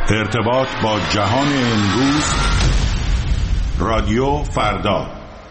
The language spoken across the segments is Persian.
ارتباط با جهان امروز. رادیو فردا.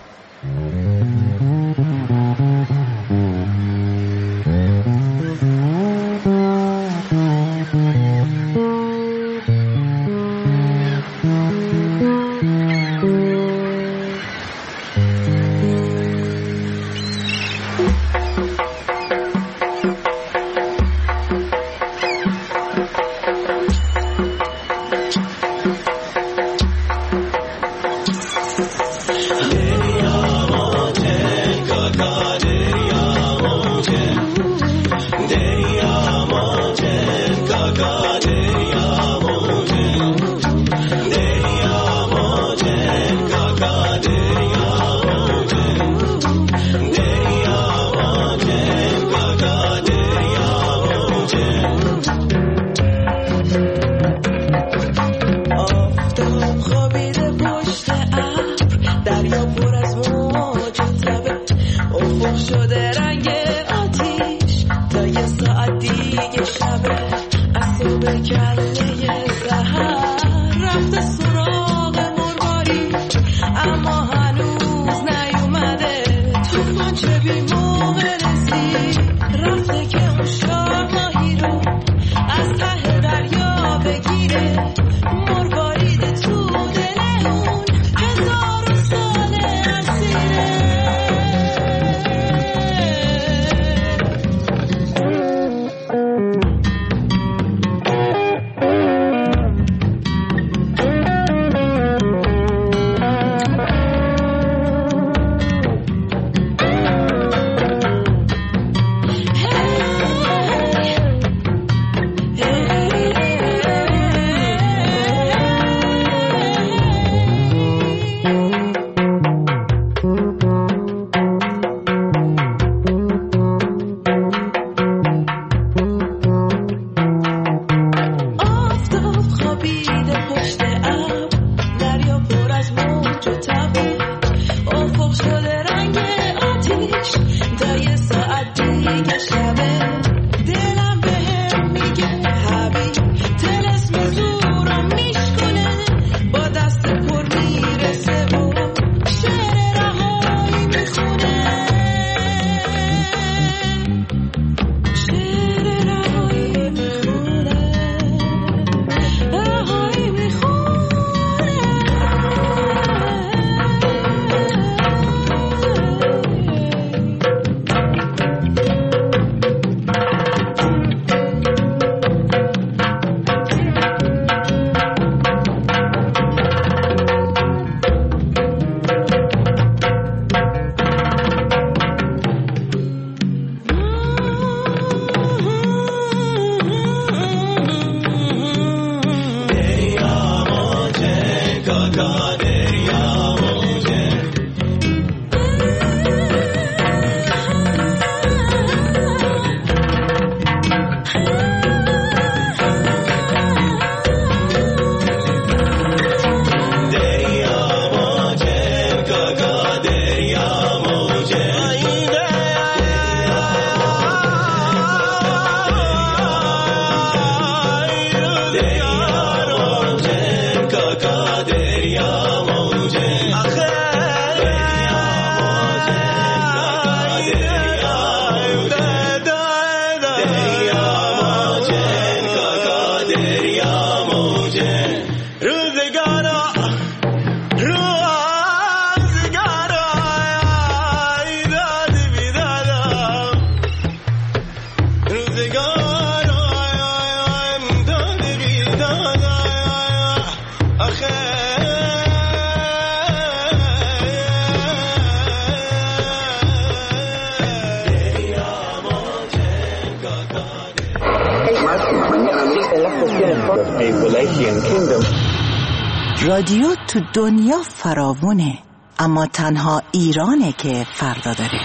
رادیو تو دنیا فراوونه، اما تنها ایرانه که فردا داره.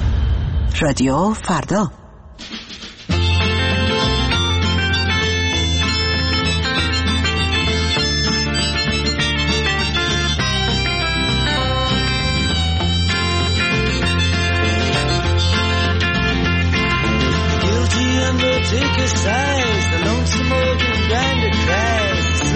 رادیو فردا. Guilty undertaker sighs, the lonesome organ grinder cries.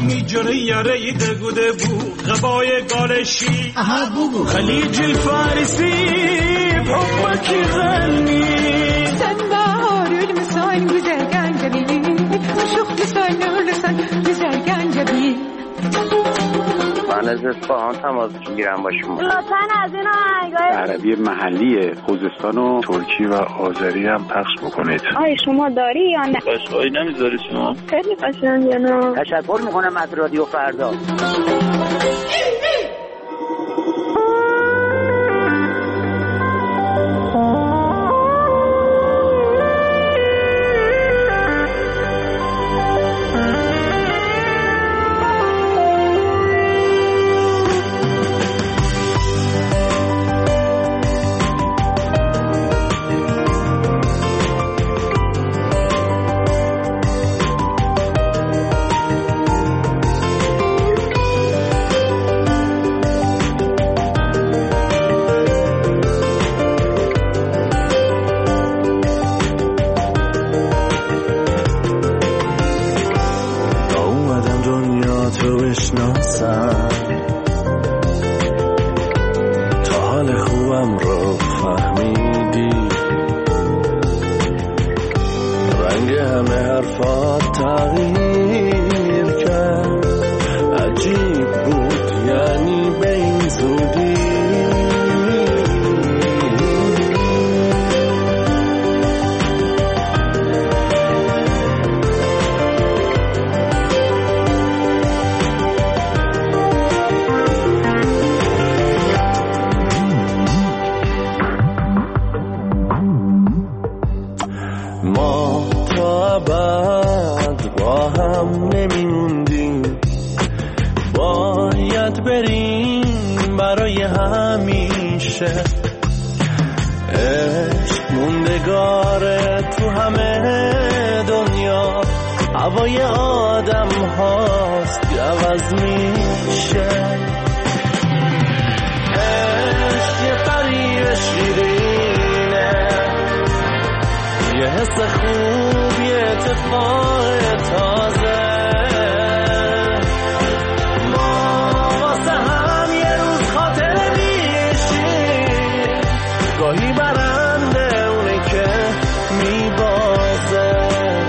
میجره یاره دگوده بو غبای گالشی خلیج الفارسی بحبك يغني سنبار المسان بزرگان جبی شوخ لسان لسان بزرگان جبی من از اصفهان تماس میگیرم با شما. لطفاً از این آهنگای عربی محلی خوزستان و ترکی و آذری هم پخش بکنید. آیا شما داری یا نه؟ باشهایی نمیذاری شما؟ خیلی قشنگه نه؟ تشکر میکنم از رادیو فردا. هوای آدم هاست که عوض میشه. عشق یه فریب شیرینه، یه حس خوب، یه اتفاق تازه. ما واسه هم یه روز خاطره میشیم، گاهی برنده اونه که میبازه.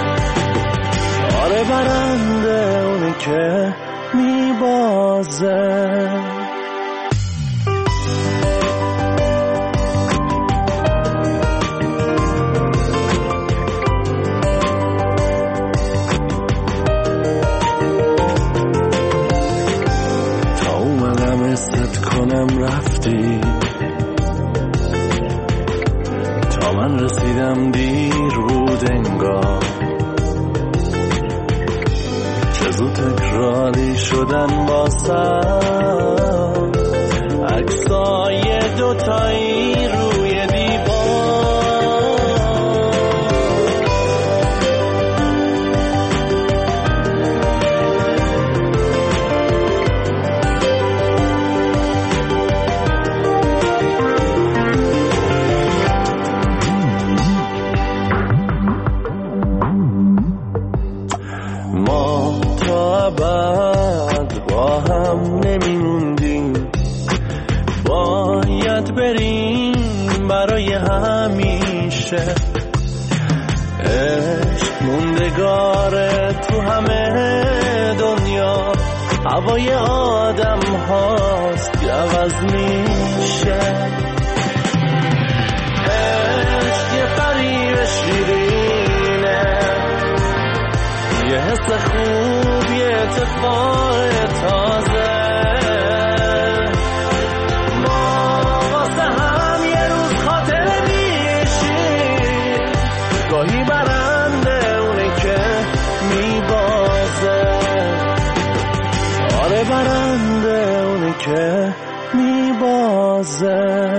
آره برنده اونه که میبازه. تا اومدم حست کنم رفتی، تا من رسیدم دیر بود انگار. چه زود تکراری شدن واسم عکسای دوتایی روی دیوار. ما تا ابد با هم نمیموندیم، باید بریم برای همیشه. عشق موندگاره تو همه دنیا، هوای آدم هاست که عوض میشه. عشق یه فریب شیرینه، یه حس خوب، یه اتفاق تازه. ما واسه هم یه روز خاطره میشیم، گاهی برنده اونه که میبازه. آره برنده اونه که میبازه.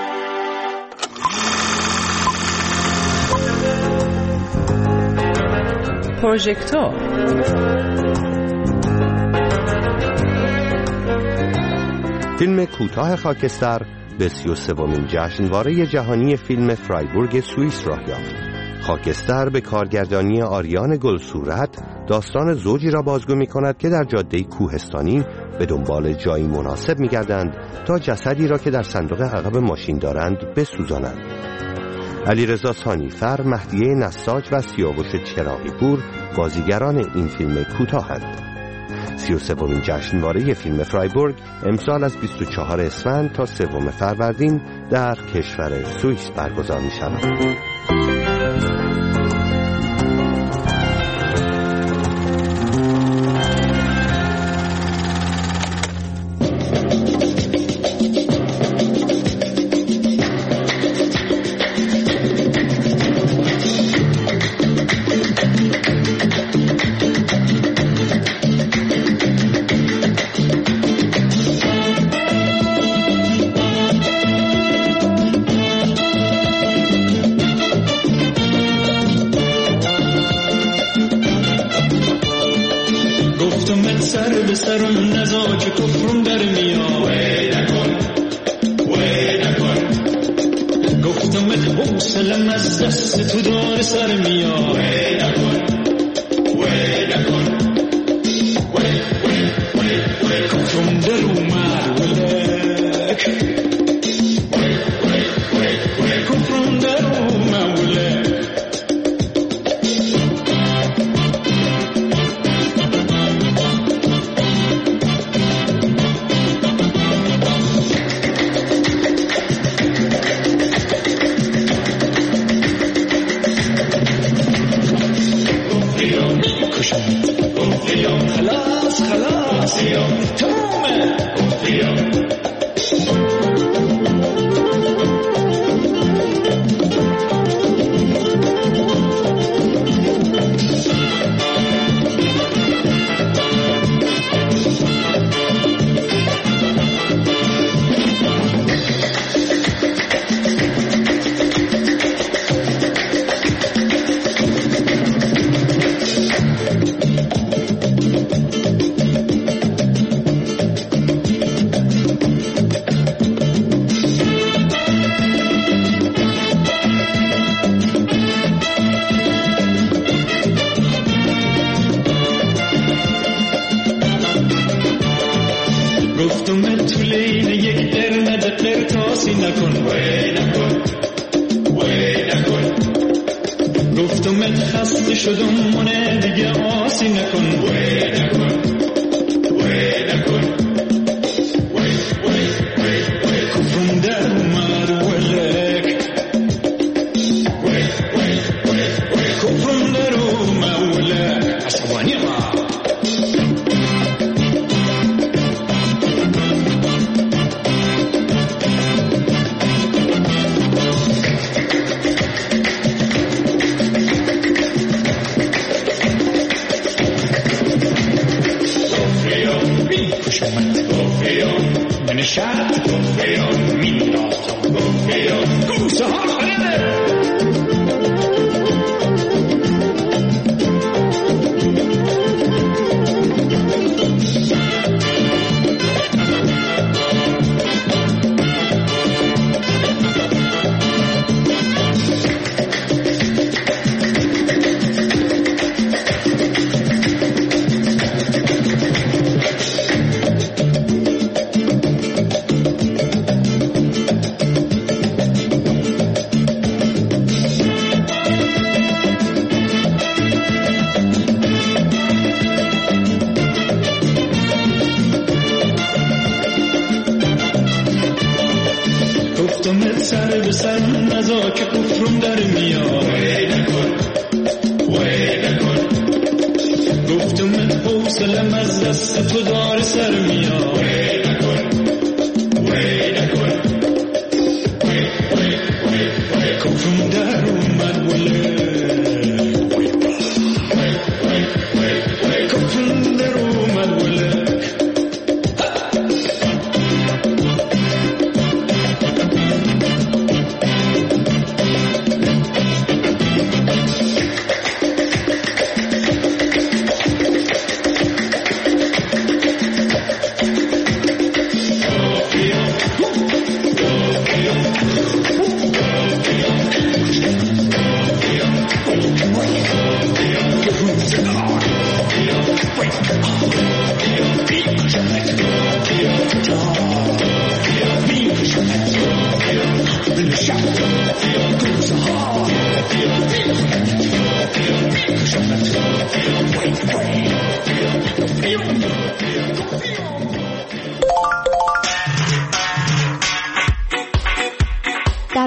پروژکتور فیلم کوتاه خاکستر به 33مین جشنواره جهانی فیلم فرایبورگ سوئیس راه یافت. خاکستر به کارگردانی آریان گلصورت داستان زوجی را بازگو می کند که در جاده کوهستانی به دنبال جایی مناسب می گردند تا جسدی را که در صندوق عقب ماشین دارند بسوزانند. علیرضا ثانیفر، مهدیه نساج و سیاوش چراغی پور بازیگران این فیلم کوتاهند. 33مین جشنواره فیلم فرایبورگ امسال از 24 اسفند تا 3 فروردین در کشور سوئیس برگزار می شود.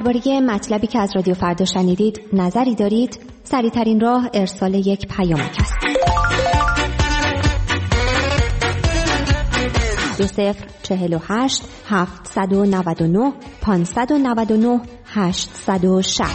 درباره مطلبی که از رادیو فردا شنیدید نظری دارید؟ سریع‌ترین راه ارسال یک پیامک است. 2048 799 599 860.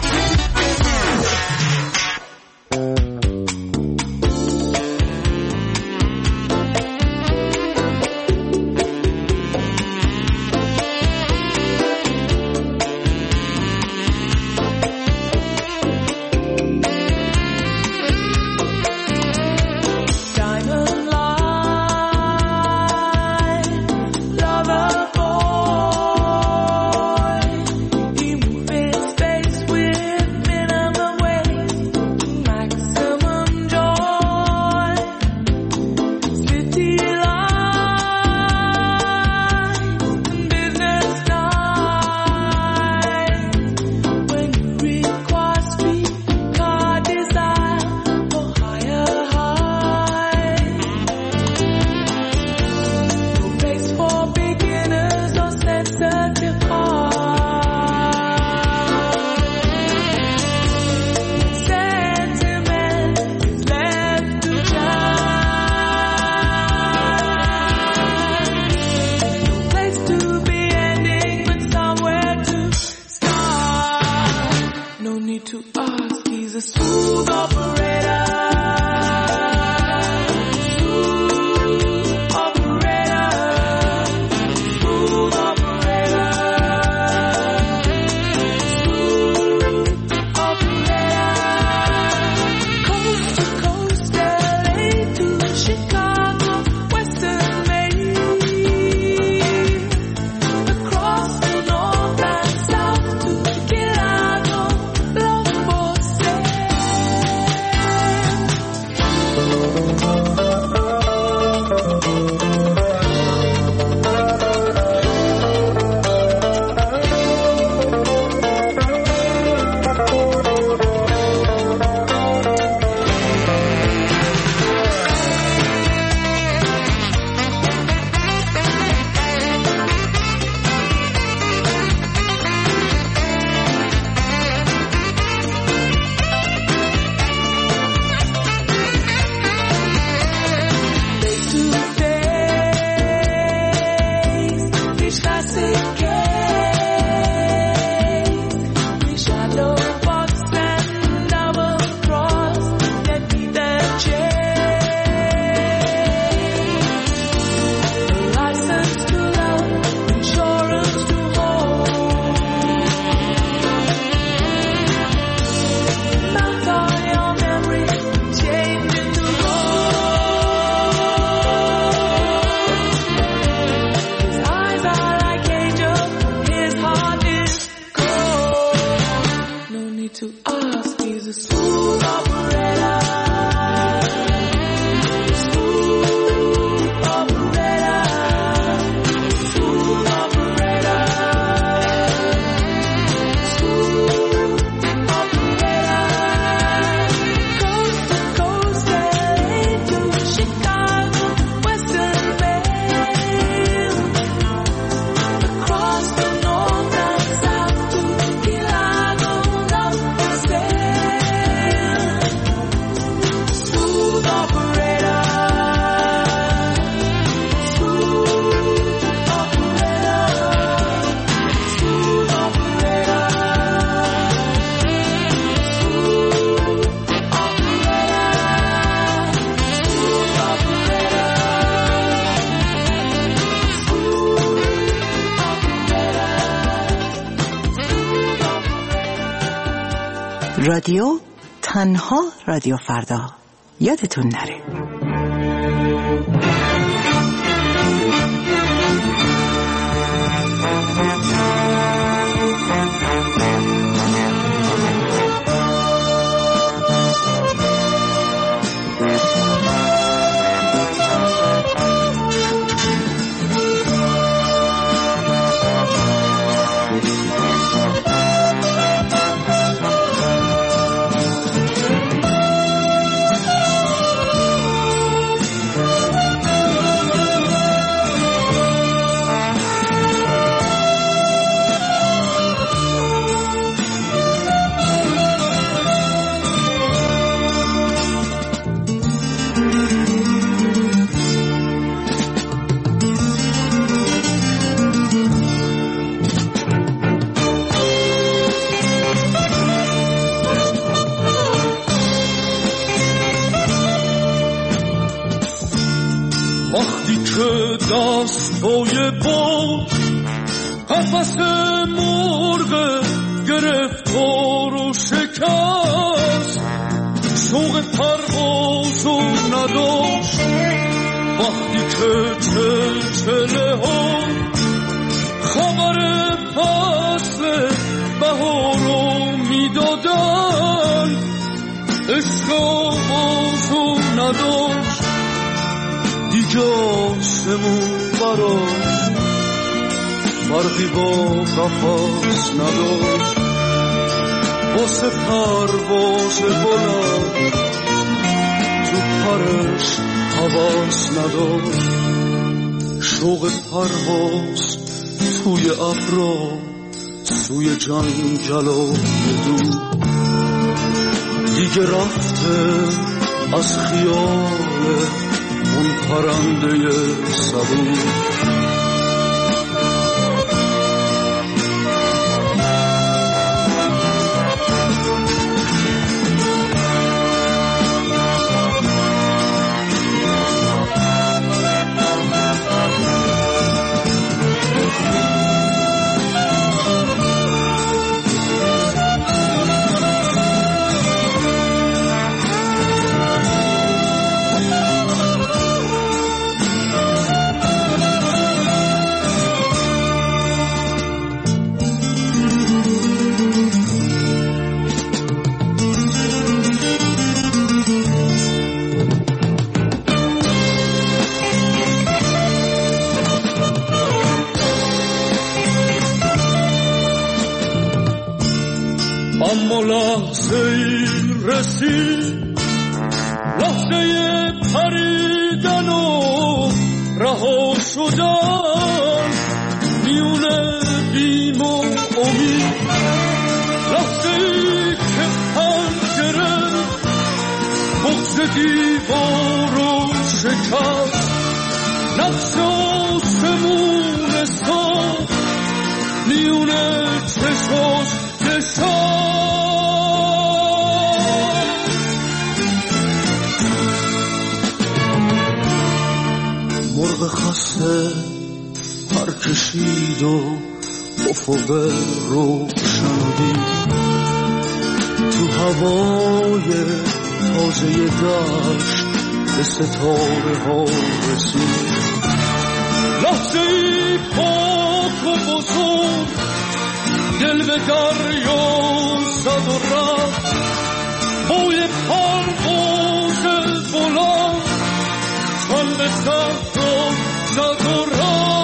رادیو تنها رادیو فردا، یادتون نره. دستای باد قفس مرغ گرفتار و شکست شوق پرواز و نداشت وقتی که چلچله ها خبر فصل بهار رو میدادن عشق آغازو نداشت دیگه آسمون براش فرقی با قفس نداشت واسه پرواز بلند تو پرش حواس نداشت شوق پرواز توی ابرا سوی جنگل و دور دیگه رفته از خیال اون پرنده صبور اما لحظه ای رسید لحظه پریدن و رها شدن میون بیم و امید لحظه ای که پنجره بغض دیوار و شکست نقش آسمون ساخت میون چشاش مرغ خسته پر کشید و افق روشن تو هوای تازه دشت به ستاره ها رسید لحظه ای پاک و بزرگ دل به دریا زد و رفت بوی پرواز بلند چون به صحرا زد و رفت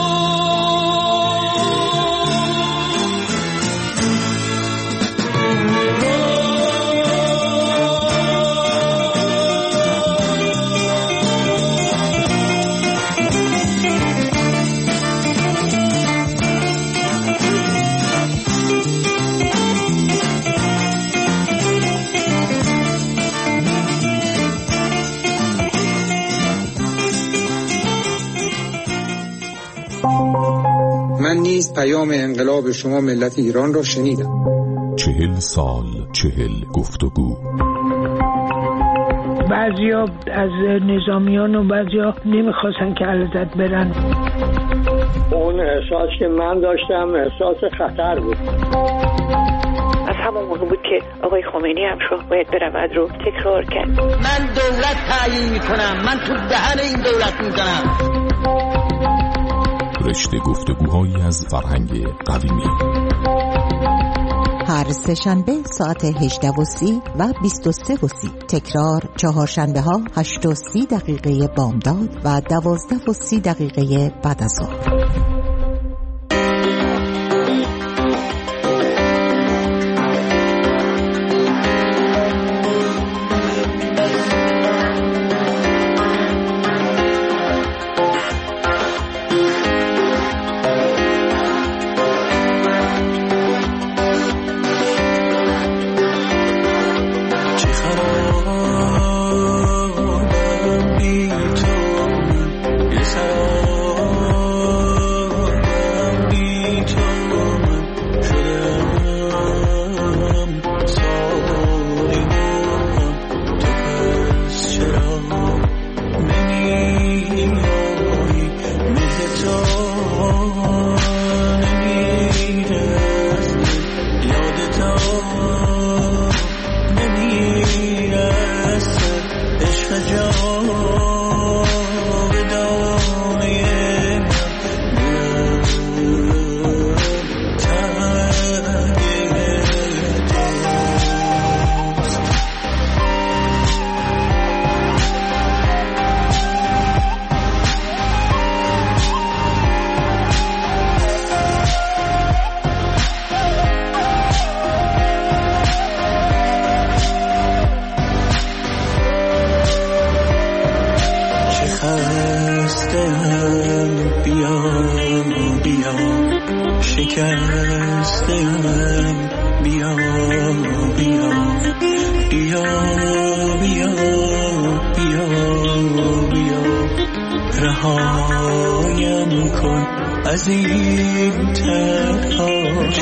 من نیز پیام انقلاب شما ملت ایران را شنیدم. 40 سال 40 گفتگو. بعضیا از نظامیان و بعضیا نمیخواستن که علیزاده برن. اون احساس که من داشتم احساس خطر بود. از همون موقع بود که آقای خمینی هم شد باید برود رو تکرار کرد. من دولت تعیین میکنم، من تو دهن این دولت میزنم. رشته گفتگوهایی از فرهنگ قدیمی. هر سه‌شنبه ساعت 18:30 و 23:30. تکرار چهارشنبه ها 8:30 بامداد و 12:30 بعد از ظهر. تو نمیره یاد تو نمیره عشق جاودانه شکستم بیا بیا بیا بیا بیا بیا رهایم کن از این تنها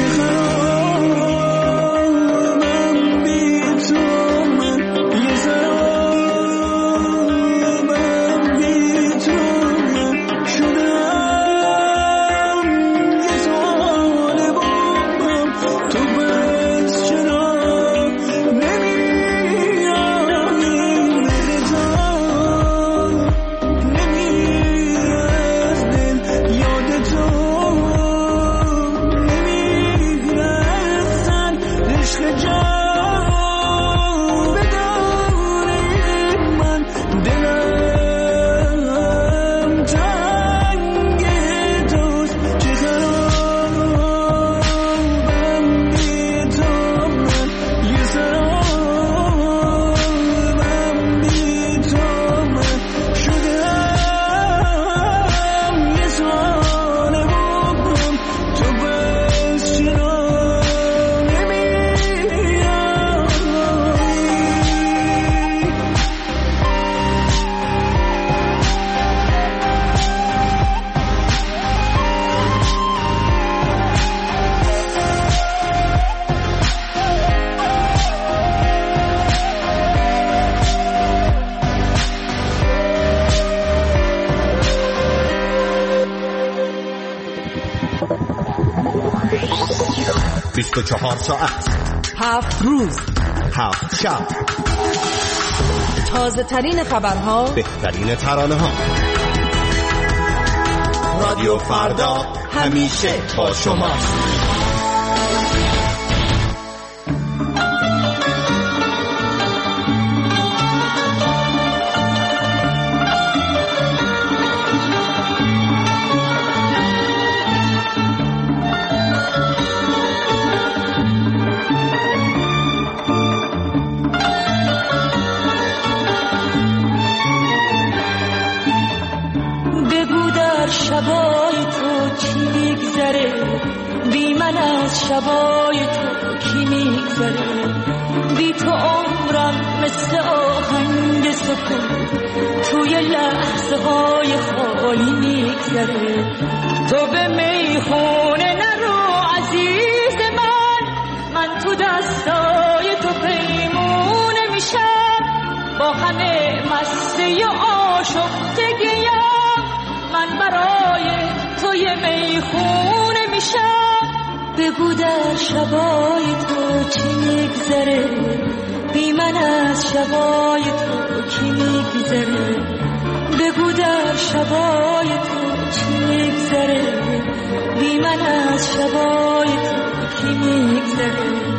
ساعت 7 روز 7 شب تازه ترین خبرها، بهترین ترانه ها. رادیو فردا همیشه با شما. شبای تو کی میگذره بی تو عمرم مثل آهنگ سکون توی لحظه های خالی میگذره تو به میخونه نرو عزیز من تو دستای تو پیمونه میشم با همه مسته آشفتگیم من برای توی میخونه میشم بگو در شبای تو چی میگذره بی من از شبای تو کی میگذره بگو در شبای تو چی میگذره بی من از شبای تو کی میگذره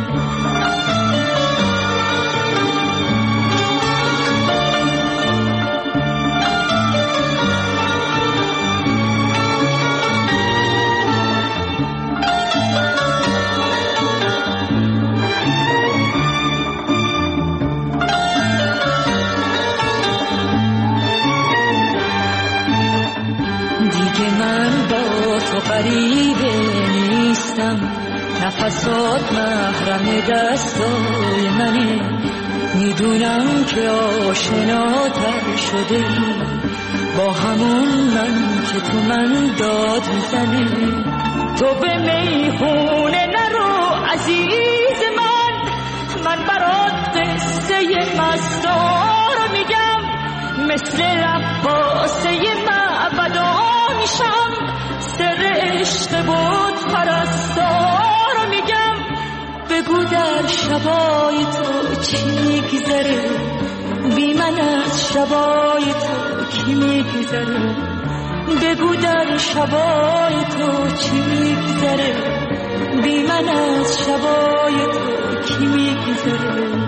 غریبه نیستم نفسات محرم دستای منه میدونم که آشناتر شده ای با همون من که تو من داد میزنه تو به میخونه نرو عزیز من برات قصه مستار میگم مثل رقاصه معبدا میشم شبای تو چی میگذره، بی من از شبای تو کی میگذره، بگو در شبای تو چی میگذره، بی من از شبای تو کی میگذره.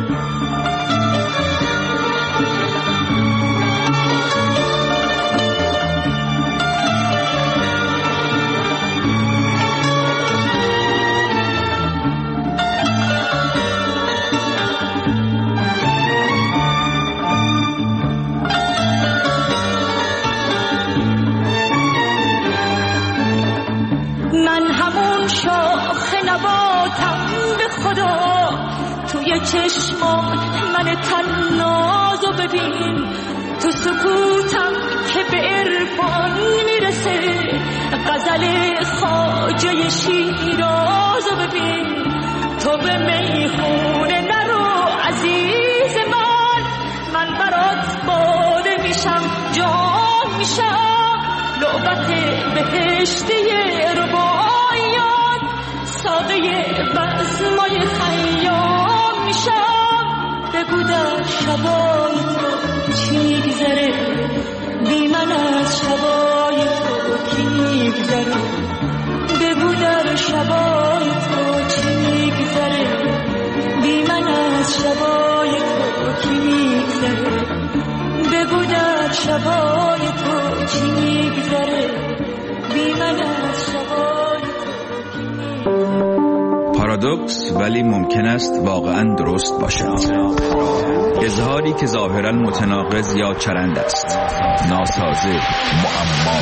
توی چشمان من تنازو ببین، تو سکوتم که به عرفان میرسه، غزل خواجه شیرازو ببین، تو به میخونه نرو عزیز من برات باده میشم جان میشم، لعبت بهشتی رباعیات، ساقه بزمای خیام میشم، بگو در شبای تو چی میگذره، بی من از شبای تو کی میگذره، بگو در شبای تو چی میگذره، بی من از شبای تو کی میگذره، بگو در شبای تو چی میگذره، بی من از شبای تو کی میگذره. پارادوکس ولی ممکن است واقعا درست باشد. اظهاری که ظاهرا متناقض یا چرند است، ناسازه، معما.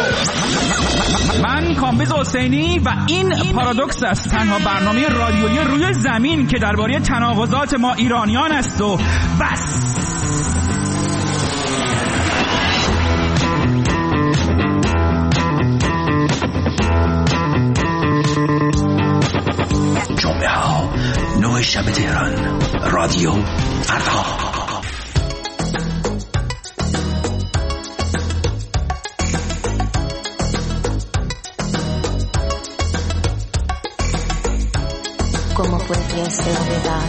من کامبیز حسینی و این پارادوکس است، تنها برنامه رادیویی روی زمین که درباره تناقضات ما ایرانیان است و بس. جمعه ها 9 شب تهران، رادیو فردا. ¿Cómo podría ser verdad?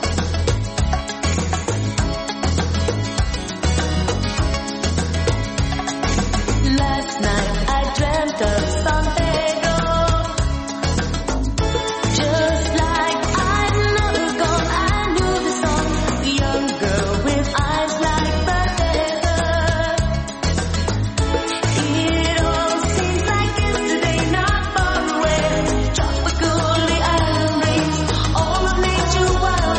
Last night I dreamt of San Pedro, just like I'd never gone. I knew the song, the young girl with eyes like the desert. It all seems like yesterday, not far away. Tropical island breeze, all of nature wild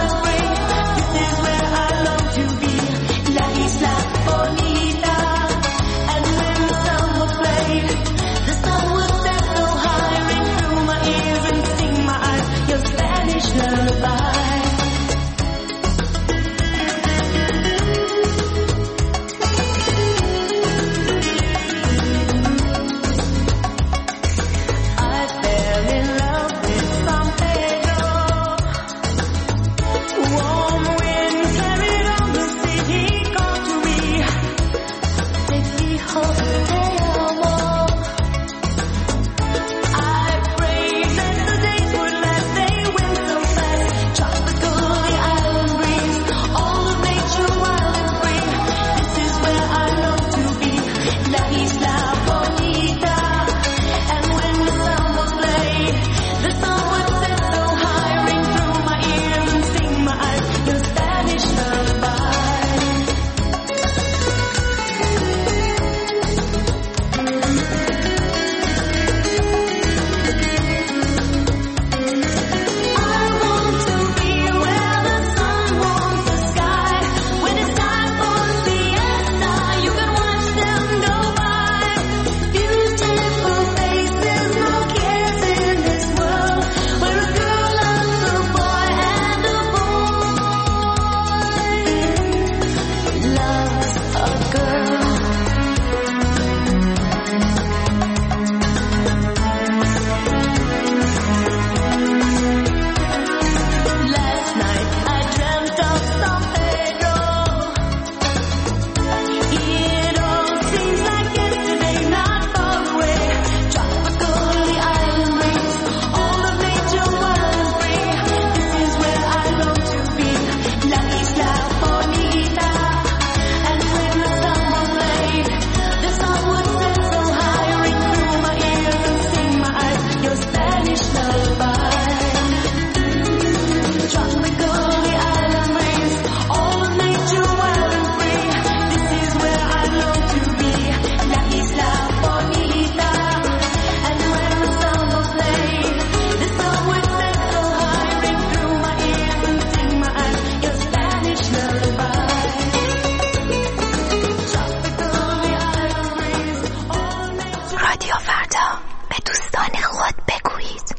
رادیو فردا، به دوستان خود بگویید.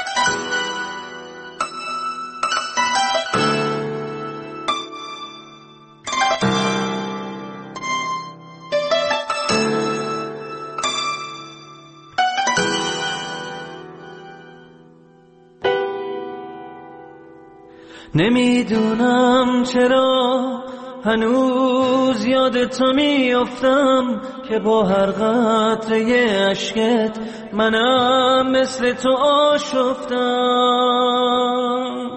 نمیدونم چرا هنوز یاد تو میافتم که با هر قطره اشکت منم مثل تو آشفتم.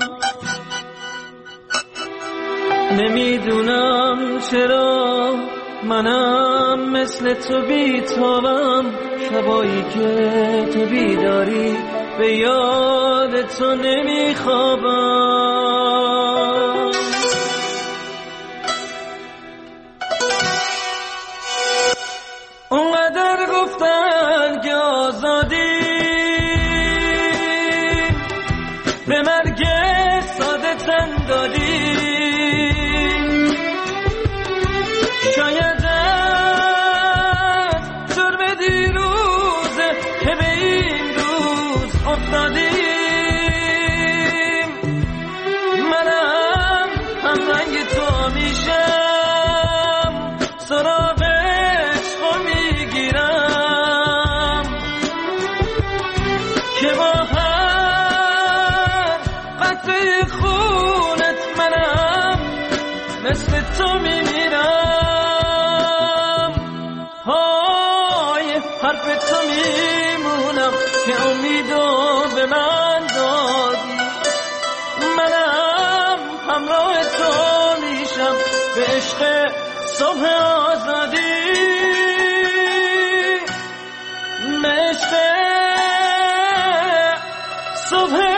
نمیدونم چرا منم مثل تو بیتابم، شبایی که تو بیداری به یاد تو نمیخوابم. اونقدر گفتن که آزادی به مرگ ساده تن دادی، شاید از جرم دیروزه که به این روز افتادیم. منم هم رنگ تو میشم، سراغ عشقو میگیرم که با هر قطره خونت منم مثل تو میمیرم. های حرف تو میمونم که امیدو به من دادی. منم همراه تو میشم به عشق صبح آزادی، به عشق صبح آزادی.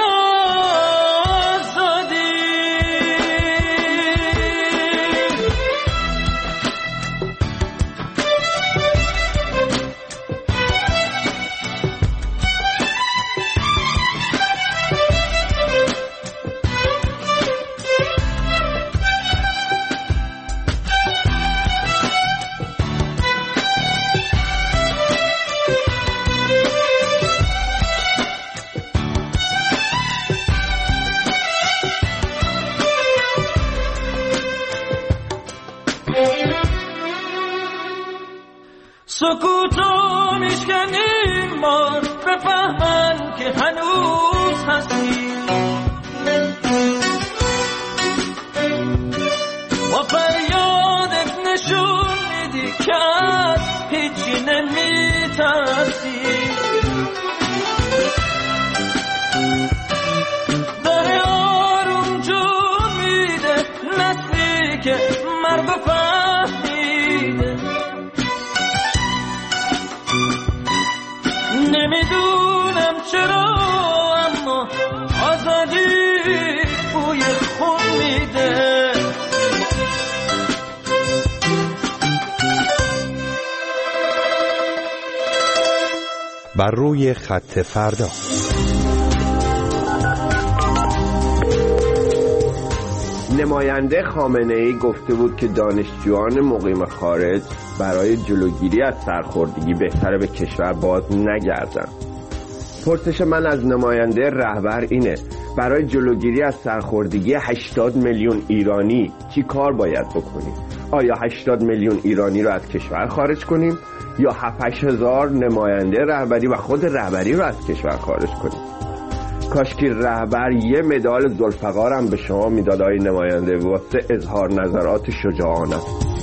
سکوتو میشکنیم بار بفهمن که هنوز هستی، با فریادت نشون میدی که از هیچی نمیترسی. داره آروم جون میده نسلی که مرگ و فهمیده. نمیدونم چرا اما آزادی بوی خون میده. بر روی خط فردا. نماینده خامنه‌ای گفته بود که دانشجویان مقیم خارج برای جلوگیری از سرخوردگی بهتره به کشور باز نگردن. پرسش من از نماینده رهبر اینه: برای جلوگیری از سرخوردگی 80 میلیون ایرانی چی کار باید بکنیم؟ آیا 80 میلیون ایرانی رو از کشور خارج کنیم یا 7-8 هزار نماینده رهبری و خود رهبری رو از کشور خارج کنیم؟ کاش که رهبر یه مدال ذوالفقار هم به شما میداد آقای نماینده، واسه اظهار نظرات شجاعانه.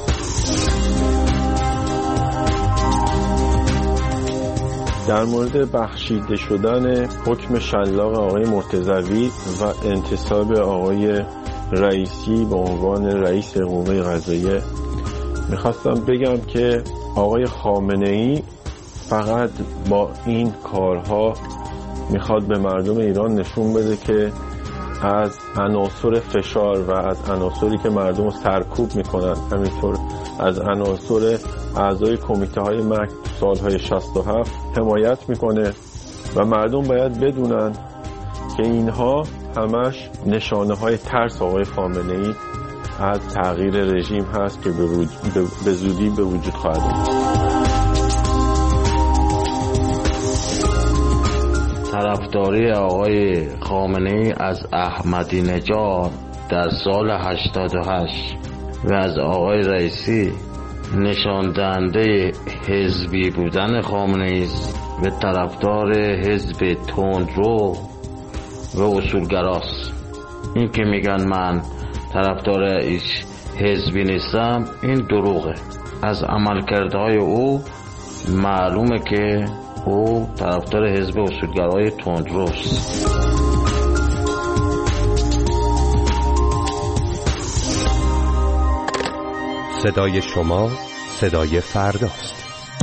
در مورد بخشیده شدن حکم شلاق آقای مرتضوی و انتصاب آقای رئیسی به عنوان رئیس قوه قضاییه میخواستم بگم که آقای خامنه‌ای فقط با این کارها میخواد به مردم ایران نشون بده که از عناصر فشار و از عناصری که مردم رو سرکوب میکنن، همینطور از عناصر اعضای کمیته های مرگ سالهای 67 حمایت میکنه و مردم باید بدونن که اینها همش نشانه های ترس آقای خامنه‌ای از تغییر رژیم هست که به زودی به وجود خواهد آمد. طرفداری آقای خامنه‌ای از احمدی نژاد در سال 88 و از آقای رئیسی نشان دهنده حزبی بودن خامنه‌ای است و طرفدار حزب تندرو و اصولگراست. این که میگن من طرفدار هیچ حزبی نیستم این دروغه. از عملکردهای او معلومه که او طرفدار حزب اصولگرای تندروست. صدای شما صدای فرداست.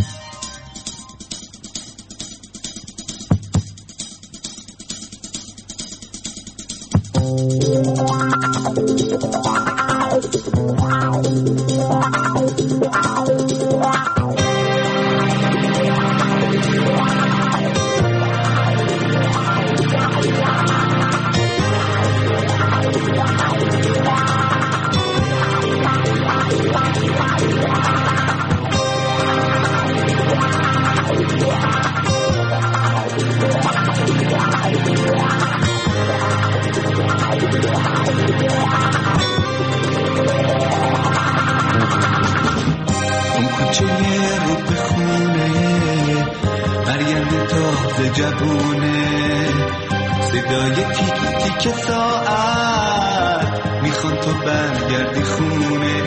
جوونه صدای تیک تیک ساعت میخوان تو برگردی خونه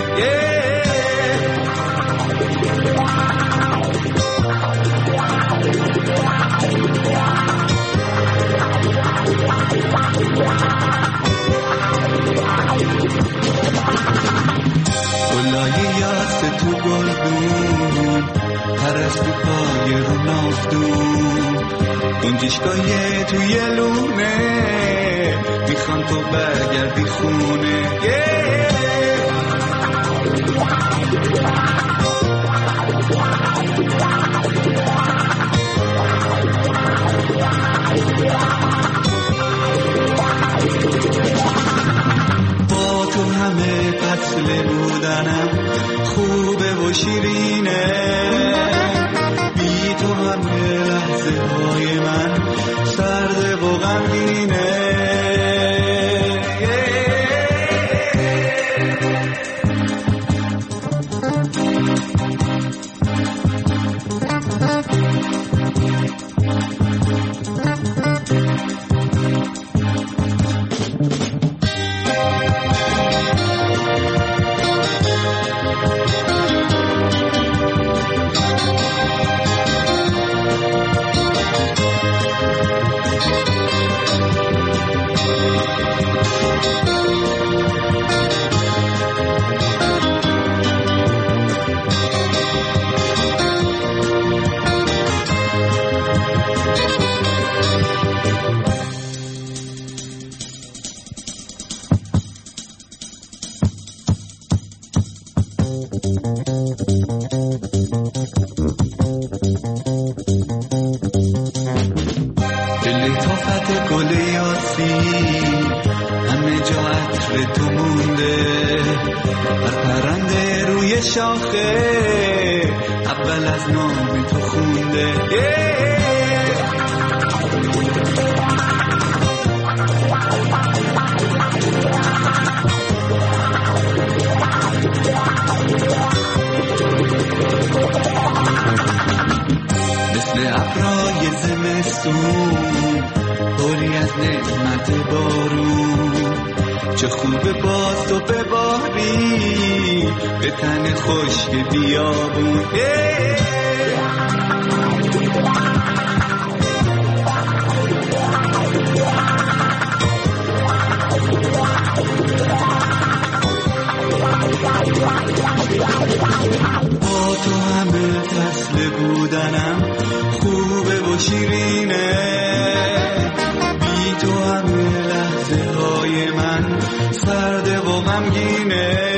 گلای یاس تو گلدون پرستو پای رو نافتون گنجشگاه توی لونه میخوان تو برگردی خونه با تو همه فصل بودنم خوبه و شیرینه بی تو همه لحظه های من سرده و غمگینه شاخه اول از نام تو خونده مثل ابرای زمستون پری از نعمت بارون چه خوبه باز تو بباری به تن خشک بیابون با تو همه فصل بودنم خوبه و شیرینه بی تو همه لحظه های من سرده و غمگینه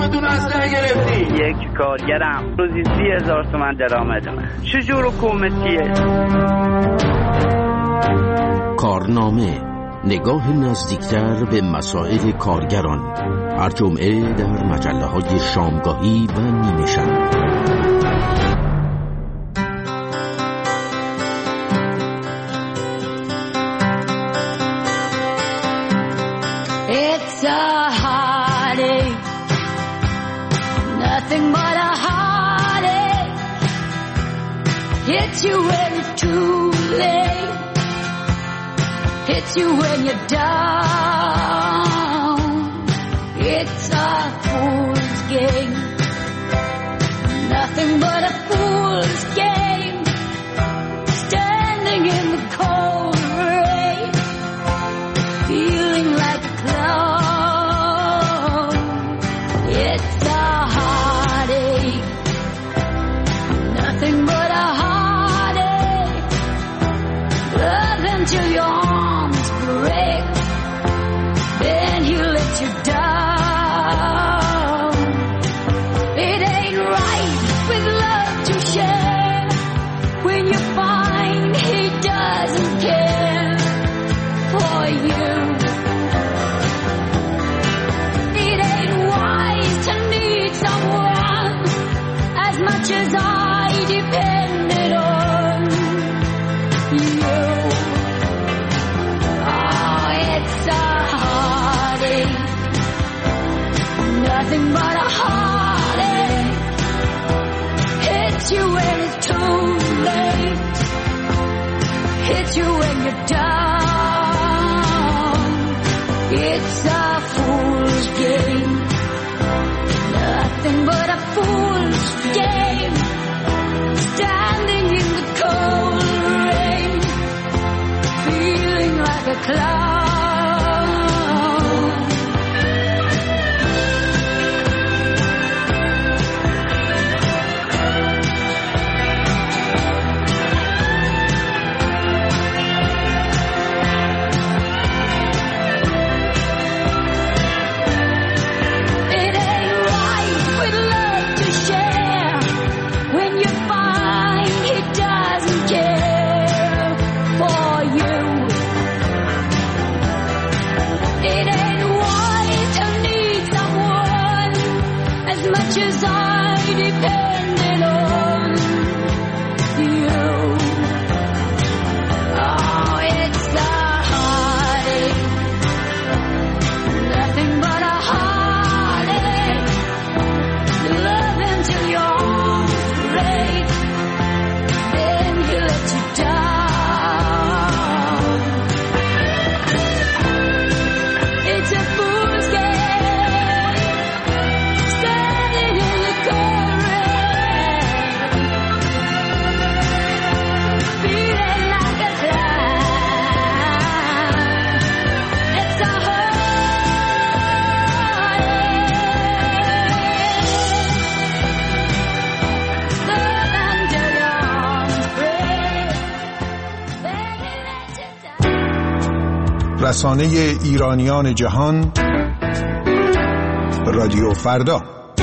کدوم اسلحه گرفتی؟ یک کارگرم روزی 30,000 تومان درآمد من. چجور حکومتیه؟ کارنامه، نگاه نزدیکتر به مسائل کارگران، هر جمعه در مجله‌های شامگاهی و نیمه شب. It's a heartache, nothing but a heartache. Hits you when it's too late, hits you when you're down. It's a fool's game, nothing but a fool's game. Standing in the cold rain, feeling like a clown. It's a heartache, nothing but a heartache. Love until your arms break, then he'll let you down. It ain't right with love to share when you find he doesn't care for you. It ain't wise to need someone as much as I depended on you. Oh, it's a heartache, nothing but a heartache. Hits you when it's too late, hits you when you're down. It's a fool's game, nothing but a fool's game. Standing in the cold rain, feeling like a clown. It ain't right with love to share when you find he doesn't care for you. It ain't wise to need someone as much as I depended on you. Oh, it's a heartache, nothing but a heartache. Love until your arms break, then he lets you down. It's a fool's game, standing in the cold rain, feeling like a clown. It's a رسانه ایرانیان جهان، رادیو فردا.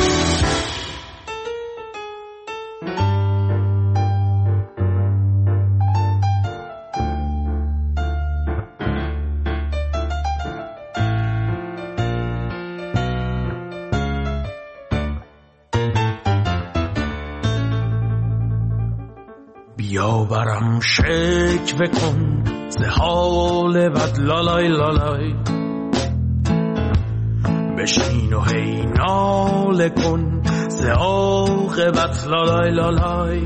بیا برم شکوه کن ز حال بد لالای لالای، بشین و هی ناله کن ز عاقبت لالای لالای.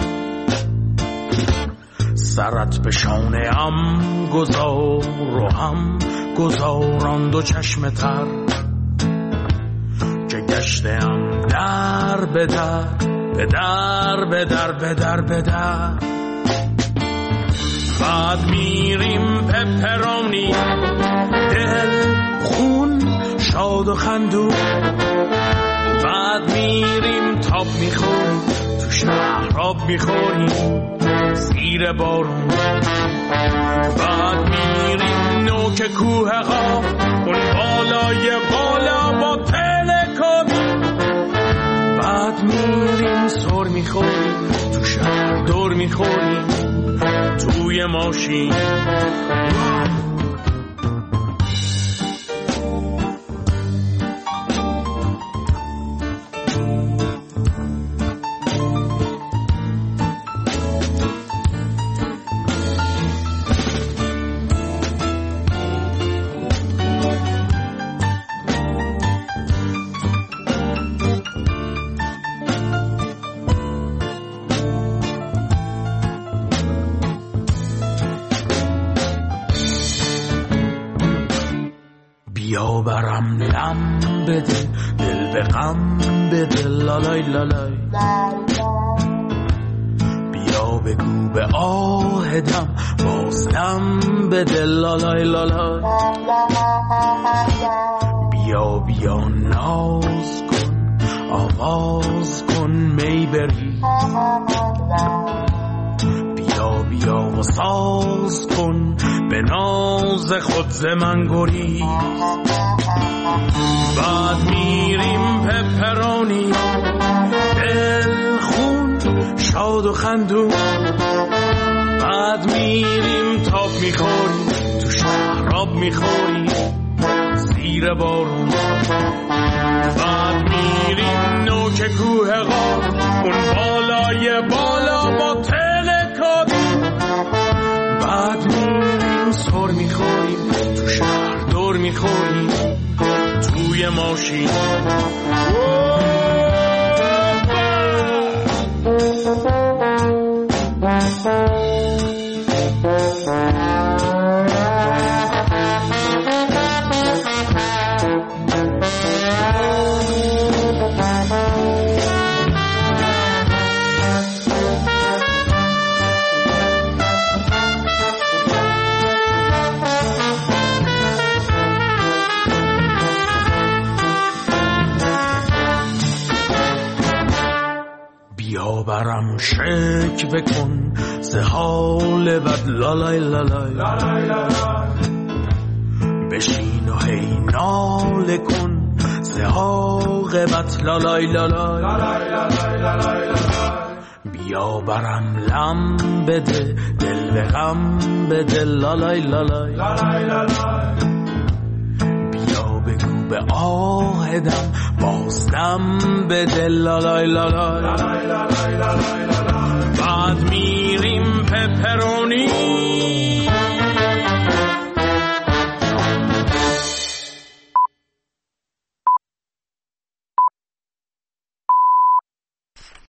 سرت به شانه ام گذار و هم گذاران دو چشم تر، که گشتم در به در به در به در به در به در. بعد میریم پپرونی دل خون شاد و خندون، بعد میریم تاب میخوریم تو شهراب میخوریم زیر بارون، بعد میریم نوک کوه قاف اون بالای بالا با پلکانی، بعد میریم سر میخوریم تو شهر دور میخوریم توی ماشین. بیا برم لم بده دل به غم بده لالای لالای، بیا بگو به آهدم بازدم بده لالای لالای، بیا بیا ناز کن آواز کن می بری، بیا بیا و ساز کن به ناز خود ز من گریز. بعد میریم پپرانی دل خون شاد و خندون، بعد میریم تاب میخوریم تو شهراب میخوریم زیر بارون، بعد میریم نوک کوه غار اون بالای بالا با تلکابین، بعد میریم سر میخوریم تو شهر دور میخوریم توی ماشین. بیا برم شک بکن ز حال بد لالای لالای، بشین و هی ناله کن ز عاقبت لالای لالای، بیا برم لم بده دل به غم بده لالای لالای، بیا بگو به آهدم بازدم بده لالای لالای، بعد میریم پپرونی